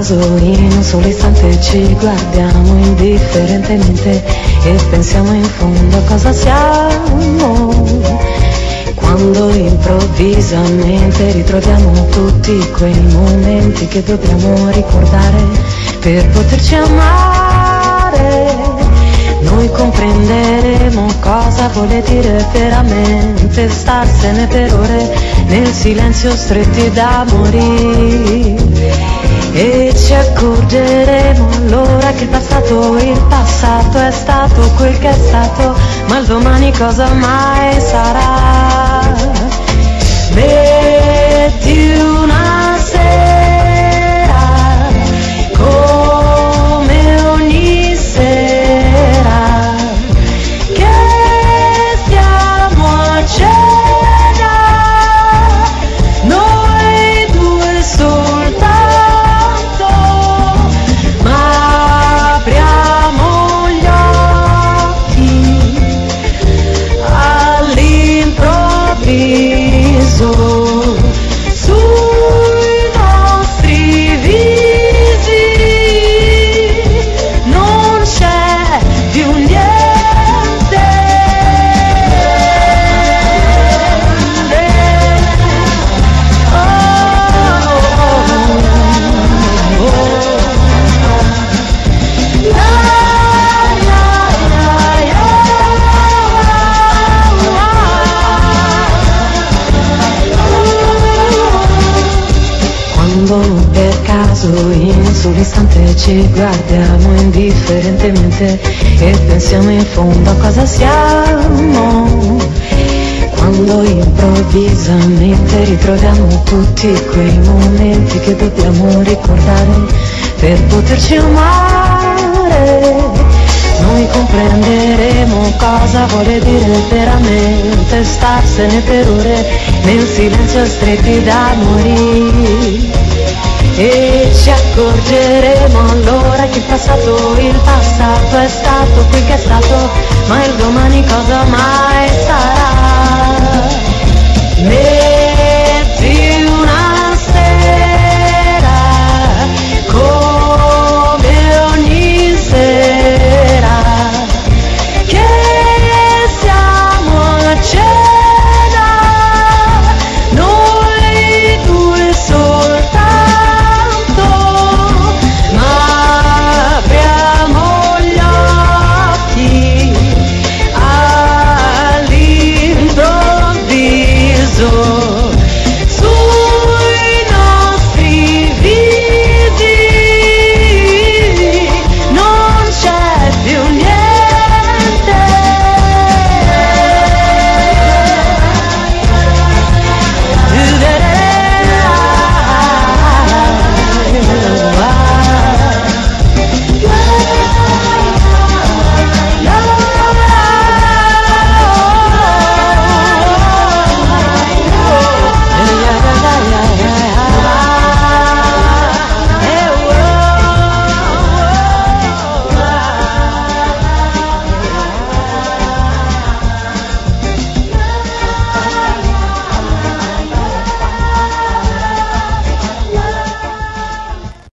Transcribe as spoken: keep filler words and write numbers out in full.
caso in un solo istante ci guardiamo indifferentemente e pensiamo in fondo a cosa siamo. Quando improvvisamente ritroviamo tutti quei momenti che dobbiamo ricordare per poterci amare, noi comprenderemo cosa vuole dire veramente starsene per ore nel silenzio stretti da morire. E ci accorgeremo allora che il passato, il passato è stato quel che è stato, ma il domani cosa mai sarà. Metti una sera come ogni sera che stiamo a cena, noi due soltanto, ma apriamo gli occhi all'improvviso sui nostri visi non c'è più niente. Oh, oh, oh. La, la, la, la, Quando per caso in un solo istante ci guardiamo indifferentemente e pensiamo in fondo a cosa siamo. Quando improvvisamente ritroviamo tutti quei momenti che dobbiamo ricordare per poterci amare, noi comprenderemo cosa vuole dire veramente starsene per ore nel silenzio stretti da morire. E ci accorgeremo allora che il passato, il passato è stato quel che è stato, ma il domani cosa mai sarà.